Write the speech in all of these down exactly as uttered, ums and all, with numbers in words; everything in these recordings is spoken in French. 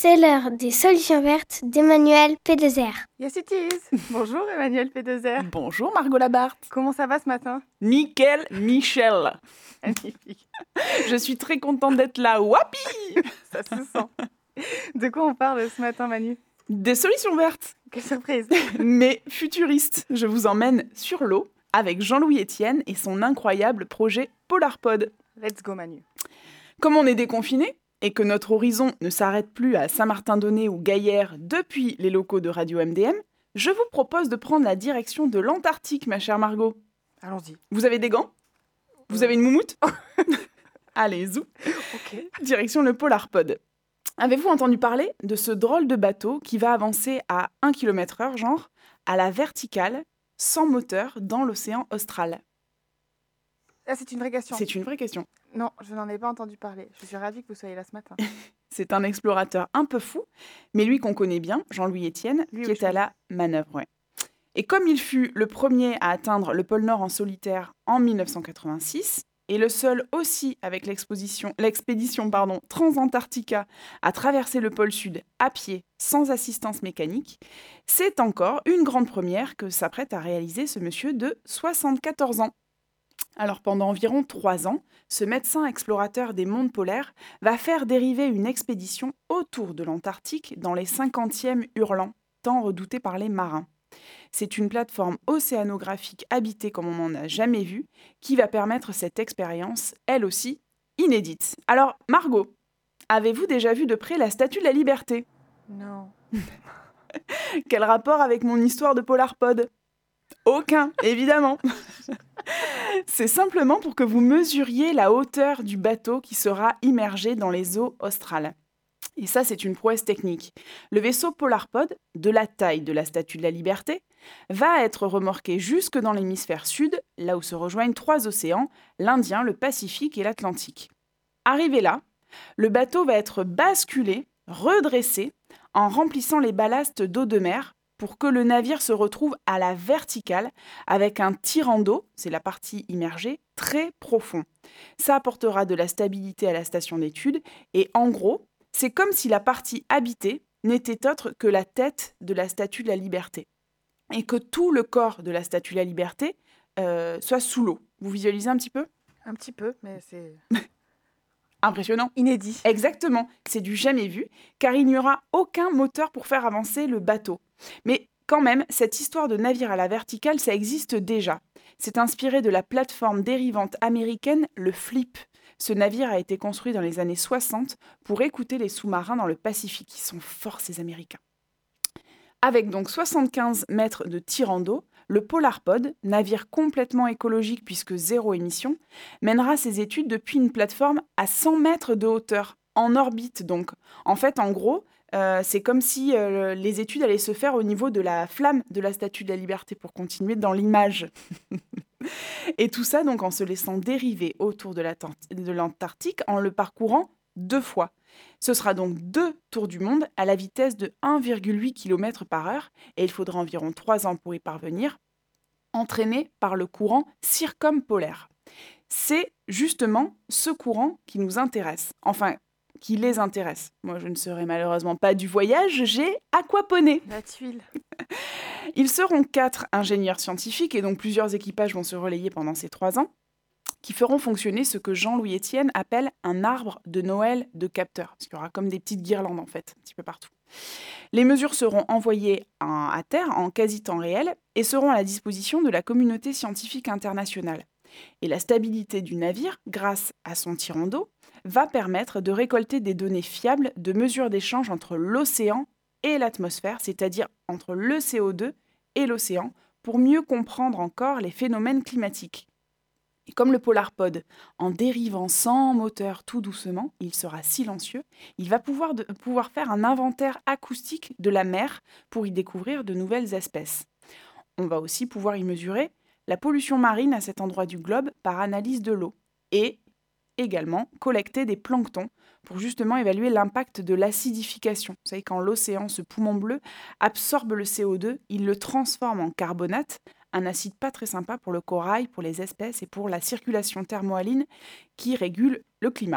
C'est l'heure des solutions vertes d'Emmanuel P deux R. Yes it is. Bonjour Emmanuel P deux R. Bonjour Margot Labarthe. Comment ça va ce matin? Nickel Michel. Magnifique. Je suis très contente d'être là. Wapi. Ça se sent. De quoi on parle ce matin, Manu? Des solutions vertes. Quelle surprise. Mais futuristes. Je vous emmène sur l'eau avec Jean-Louis Etienne et son incroyable projet Polarpod. Let's go Manu. Comme on est déconfiné et que notre horizon ne s'arrête plus à Saint-Martin-d'Aunay ou Gaillère depuis les locaux de Radio M D M, je vous propose de prendre la direction de l'Antarctique, ma chère Margot. Allons-y. Vous avez des gants? Vous avez une moumoute? Allez, zou. Ok. Direction le Polarpod. Avez-vous entendu parler de ce drôle de bateau qui va avancer à un kilomètre heure, genre, à la verticale, sans moteur, dans l'océan austral? Ah, c'est une vraie question. C'est une vraie question. Non, je n'en ai pas entendu parler. Je suis ravie que vous soyez là ce matin. C'est un explorateur un peu fou, mais lui qu'on connaît bien, Jean-Louis Etienne, Lui, qui oui, est je à la manœuvre. Ouais. Et comme il fut le premier à atteindre le pôle Nord en solitaire en mille neuf cent quatre-vingt-six, et le seul aussi avec l'exposition- l'expédition pardon, Transantarctica à traverser le pôle Sud à pied, sans assistance mécanique, c'est encore une grande première que s'apprête à réaliser ce monsieur de soixante-quatorze ans. Alors pendant environ trois ans, ce médecin explorateur des mondes polaires va faire dériver une expédition autour de l'Antarctique dans les cinquantièmes hurlants, tant redoutés par les marins. C'est une plateforme océanographique habitée comme on n'en a jamais vu, qui va permettre cette expérience, elle aussi, inédite. Alors Margot, avez-vous déjà vu de près la Statue de la Liberté? Non. Quel rapport avec mon histoire de Polarpod? Aucun, évidemment. C'est simplement pour que vous mesuriez la hauteur du bateau qui sera immergé dans les eaux australes. Et ça, c'est une prouesse technique. Le vaisseau Polarpod, de la taille de la Statue de la Liberté, va être remorqué jusque dans l'hémisphère sud, là où se rejoignent trois océans, l'Indien, le Pacifique et l'Atlantique. Arrivé là, le bateau va être basculé, redressé, en remplissant les ballastes d'eau de mer, pour que le navire se retrouve à la verticale avec un tirant d'eau, c'est la partie immergée, très profond. Ça apportera de la stabilité à la station d'études et en gros, c'est comme si la partie habitée n'était autre que la tête de la Statue de la Liberté et que tout le corps de la Statue de la Liberté euh, soit sous l'eau. Vous visualisez un petit peu? Un petit peu, mais c'est Impressionnant. inédit. Exactement, c'est du jamais vu, car il n'y aura aucun moteur pour faire avancer le bateau. Mais quand même, cette histoire de navire à la verticale, ça existe déjà. C'est inspiré de la plateforme dérivante américaine, le Flip. Ce navire a été construit dans les années soixante pour écouter les sous-marins dans le Pacifique. Ils sont forts, ces Américains. Avec donc soixante-quinze mètres de tirant d'eau, le Polarpod, navire complètement écologique puisque zéro émission, mènera ses études depuis une plateforme à cent mètres de hauteur, en orbite donc. En fait, en gros, euh, c'est comme si euh, les études allaient se faire au niveau de la flamme de la Statue de la Liberté, pour continuer dans l'image. Et tout ça donc en se laissant dériver autour de l'Antarctique en le parcourant deux fois. Ce sera donc deux tours du monde à la vitesse de un virgule huit kilomètres par heure et il faudra environ trois ans pour y parvenir, entraîné par le courant circumpolaire. C'est justement ce courant qui nous intéresse, enfin qui les intéresse. Moi je ne serai malheureusement pas du voyage, j'ai aquaponé. La tuile. Ils seront quatre ingénieurs scientifiques et donc plusieurs équipages vont se relayer pendant ces trois ans, qui feront fonctionner ce que Jean-Louis Etienne appelle un arbre de Noël de capteurs. Parce qu'il y aura comme des petites guirlandes en fait, un petit peu partout. Les mesures seront envoyées à, à terre en quasi-temps réel et seront à la disposition de la communauté scientifique internationale. Et la stabilité du navire, grâce à son tirant d'eau, va permettre de récolter des données fiables de mesures d'échange entre l'océan et l'atmosphère, c'est-à-dire entre le C O deux et l'océan, pour mieux comprendre encore les phénomènes climatiques. Et comme le Polarpod, en dérivant sans moteur tout doucement, il sera silencieux, il va pouvoir, de, pouvoir faire un inventaire acoustique de la mer pour y découvrir de nouvelles espèces. On va aussi pouvoir y mesurer la pollution marine à cet endroit du globe par analyse de l'eau et également collecter des planctons pour justement évaluer l'impact de l'acidification. Vous savez, quand l'océan, ce poumon bleu, absorbe le C O deux, il le transforme en carbonate, un acide pas très sympa pour le corail, pour les espèces et pour la circulation thermohaline qui régule le climat.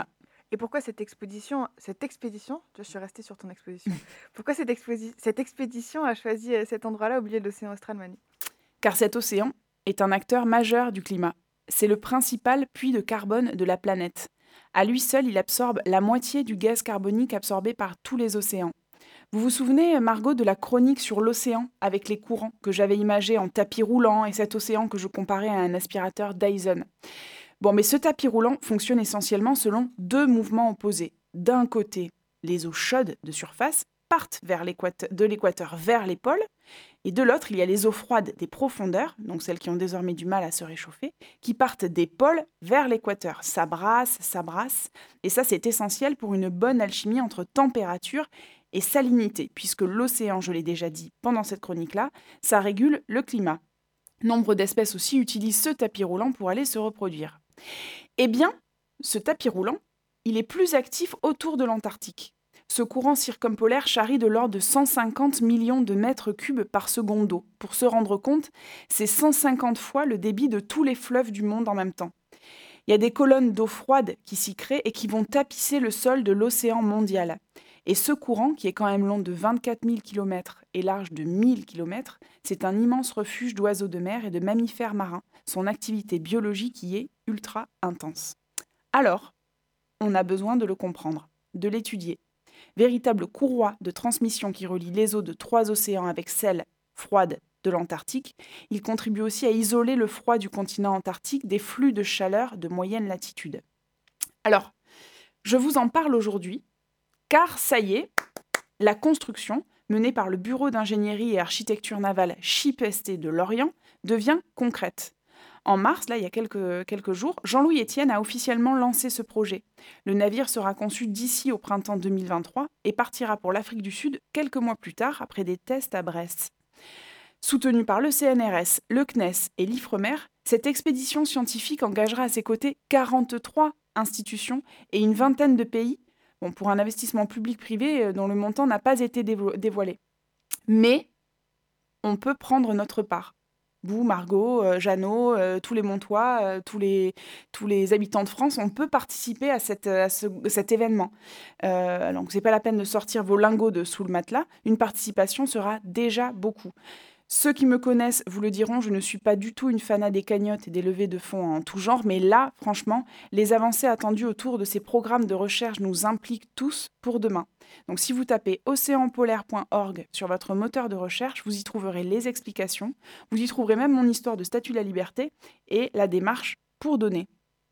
Et pourquoi cette expédition, cette expédition, je suis restée sur ton exposition, pourquoi cette, exposi- cette expédition a choisi euh, cet endroit-là au milieu de l'océan austral, Manu? Car cet océan est un acteur majeur du climat. C'est le principal puits de carbone de la planète. À lui seul, il absorbe la moitié du gaz carbonique absorbé par tous les océans. Vous vous souvenez, Margot, de la chronique sur l'océan avec les courants que j'avais imagé en tapis roulant et cet océan que je comparais à un aspirateur Dyson? Bon, mais ce tapis roulant fonctionne essentiellement selon deux mouvements opposés. D'un côté, les eaux chaudes de surface partent vers l'équateur, de l'équateur vers les pôles, et de l'autre, il y a les eaux froides des profondeurs, donc celles qui ont désormais du mal à se réchauffer, qui partent des pôles vers l'équateur. Ça brasse, ça brasse, et ça c'est essentiel pour une bonne alchimie entre température et salinité, puisque l'océan, je l'ai déjà dit pendant cette chronique-là, ça régule le climat. Nombre d'espèces aussi utilisent ce tapis roulant pour aller se reproduire. Eh bien, ce tapis roulant, il est plus actif autour de l'Antarctique. Ce courant circumpolaire charrie de l'ordre de cent cinquante millions de mètres cubes par seconde d'eau. Pour se rendre compte, c'est cent cinquante fois le débit de tous les fleuves du monde en même temps. Il y a des colonnes d'eau froide qui s'y créent et qui vont tapisser le sol de l'océan mondial. Et ce courant, qui est quand même long de vingt-quatre mille kilomètres et large de mille kilomètres, c'est un immense refuge d'oiseaux de mer et de mammifères marins. Son activité biologique y est ultra intense. Alors, on a besoin de le comprendre, de l'étudier. Véritable courroie de transmission qui relie les eaux de trois océans avec celles froides de l'Antarctique, il contribue aussi à isoler le froid du continent antarctique des flux de chaleur de moyenne latitude. Alors, je vous en parle aujourd'hui, car ça y est, la construction menée par le Bureau d'ingénierie et architecture navale C I P S T de Lorient devient concrète. En mars, là, il y a quelques, quelques jours, Jean-Louis Etienne a officiellement lancé ce projet. Le navire sera conçu d'ici au printemps deux mille vingt-trois et partira pour l'Afrique du Sud quelques mois plus tard, après des tests à Brest. Soutenu par le C N R S, le C N E S et l'Ifremer, cette expédition scientifique engagera à ses côtés quarante-trois institutions et une vingtaine de pays, bon, pour un investissement public-privé dont le montant n'a pas été dévo- dévoilé. Mais on peut prendre notre part. Vous, Margot, euh, Jeannot, euh, tous les Montois, euh, tous, les, tous les habitants de France, on peut participer à, cette, à ce, cet événement. Euh, donc, ce n'est pas la peine de sortir vos lingots de sous le matelas. Une participation sera déjà beaucoup. Ceux qui me connaissent vous le diront, je ne suis pas du tout une fanat des cagnottes et des levées de fonds en tout genre, mais là, franchement, les avancées attendues autour de ces programmes de recherche nous impliquent tous pour demain. Donc si vous tapez océan polaire point org sur votre moteur de recherche, vous y trouverez les explications, vous y trouverez même mon histoire de statut de la liberté et la démarche pour donner.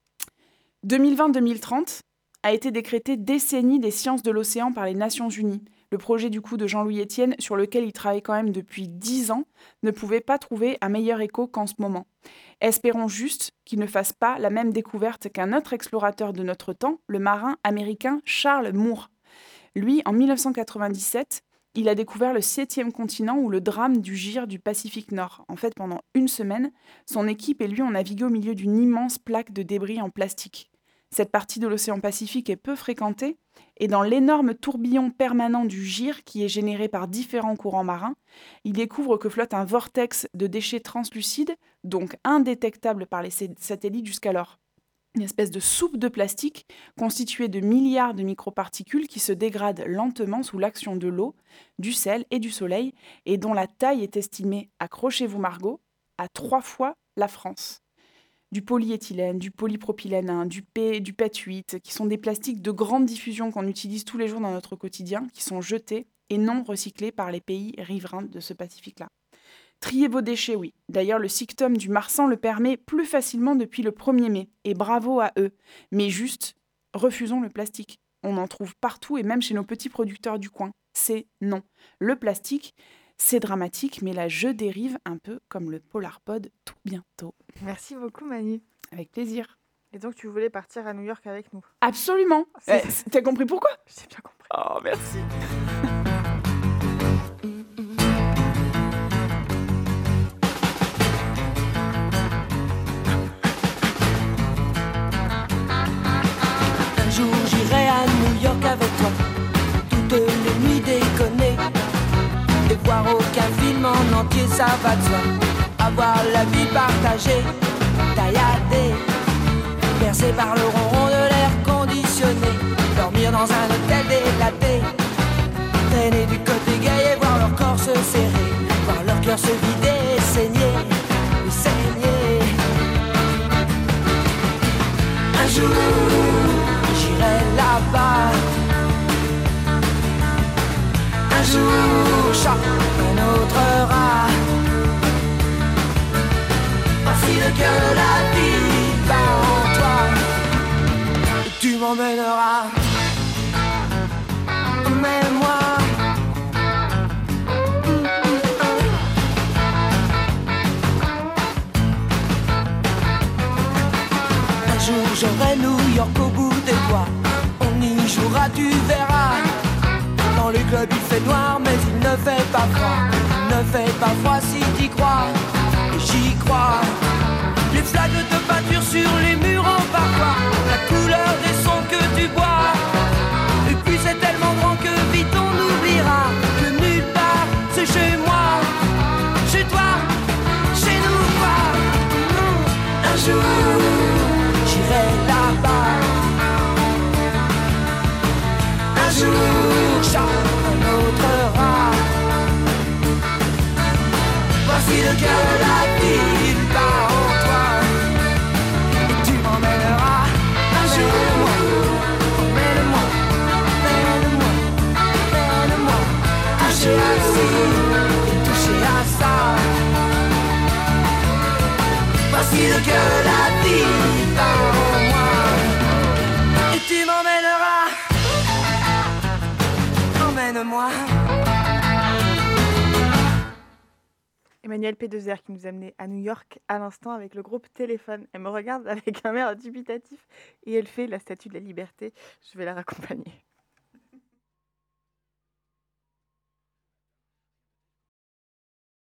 deux mille vingt deux mille trente a été décrétée décennie des sciences de l'océan par les Nations Unies. Le projet du coup de Jean-Louis Etienne, sur lequel il travaille quand même depuis dix ans, ne pouvait pas trouver un meilleur écho qu'en ce moment. Espérons juste qu'il ne fasse pas la même découverte qu'un autre explorateur de notre temps, le marin américain Charles Moore. Lui, en dix-neuf cent quatre-vingt-dix-sept, il a découvert le septième continent ou le drame du gire du Pacifique Nord. En fait, pendant une semaine, son équipe et lui ont navigué au milieu d'une immense plaque de débris en plastique. Cette partie de l'océan Pacifique est peu fréquentée, et dans l'énorme tourbillon permanent du gire qui est généré par différents courants marins, il découvre que flotte un vortex de déchets translucides, donc indétectables par les satellites jusqu'alors. Une espèce de soupe de plastique constituée de milliards de microparticules qui se dégradent lentement sous l'action de l'eau, du sel et du soleil, et dont la taille est estimée, accrochez-vous Margot, à trois fois la France. Du polyéthylène, du polypropylène un, du P, du P E T huit, qui sont des plastiques de grande diffusion qu'on utilise tous les jours dans notre quotidien, qui sont jetés et non recyclés par les pays riverains de ce Pacifique-là. Trier vos déchets, oui. D'ailleurs, le Sictum du Marsan le permet plus facilement depuis le premier mai, et bravo à eux. Mais juste, refusons le plastique. On en trouve partout, et même chez nos petits producteurs du coin. C'est non. Le plastique, c'est dramatique, mais là, je dérive un peu comme le Polarpod tout bientôt. Merci beaucoup, Manu. Avec plaisir. Et donc, tu voulais partir à New York avec nous? Absolument. Euh, T'as compris pourquoi? J'ai bien compris. Oh, merci. Un jour, j'irai à New York avec toi, toutes les nuits déconner, et voir aucun film en entier, ça va de soi. Avoir la vie partagée, tailladée, bercée par le ronron de l'air conditionné. dans un hôtel délaté, traîner du côté gay et voir leur corps se serrer, voir leur cœur se vider et saigner, et saigner. Un jour, j'irai là-bas. Un jour, chat, un autre rat. Voici le cœur de la vie bat en toi. Et tu m'emmèneras. Emmène-moi. Un jour, j'aurai New York au bout des doigts. On y jouera, tu verras. Dans les clubs il fait noir mais il ne fait pas froid. Il ne fait pas froid si t'y crois. Et j'y crois. Les flaques de peinture sur les murs en parfois. La couleur des sons que tu bois. Et puis c'est tellement grand que vite on oubliera que nulle part c'est chez moi. Chez toi, chez nous quoi. Un jour j'irai là-bas. Un jour, chat, un autre rat. Voici le cœur de la ville bat en toi. Et tu m'emmèneras un jour. Emmène-moi, emmène-moi, emmène-moi. Toucher à ci et toucher à ça. Voici le cœur de la ville bat en moi. Et tu m'emmèneras. Emmène-moi. Emmanuel P deux R qui nous a amené à New York à l'instant avec le groupe Téléphone. Elle me regarde avec un air dubitatif et elle fait la statue de la liberté. Je vais la raccompagner.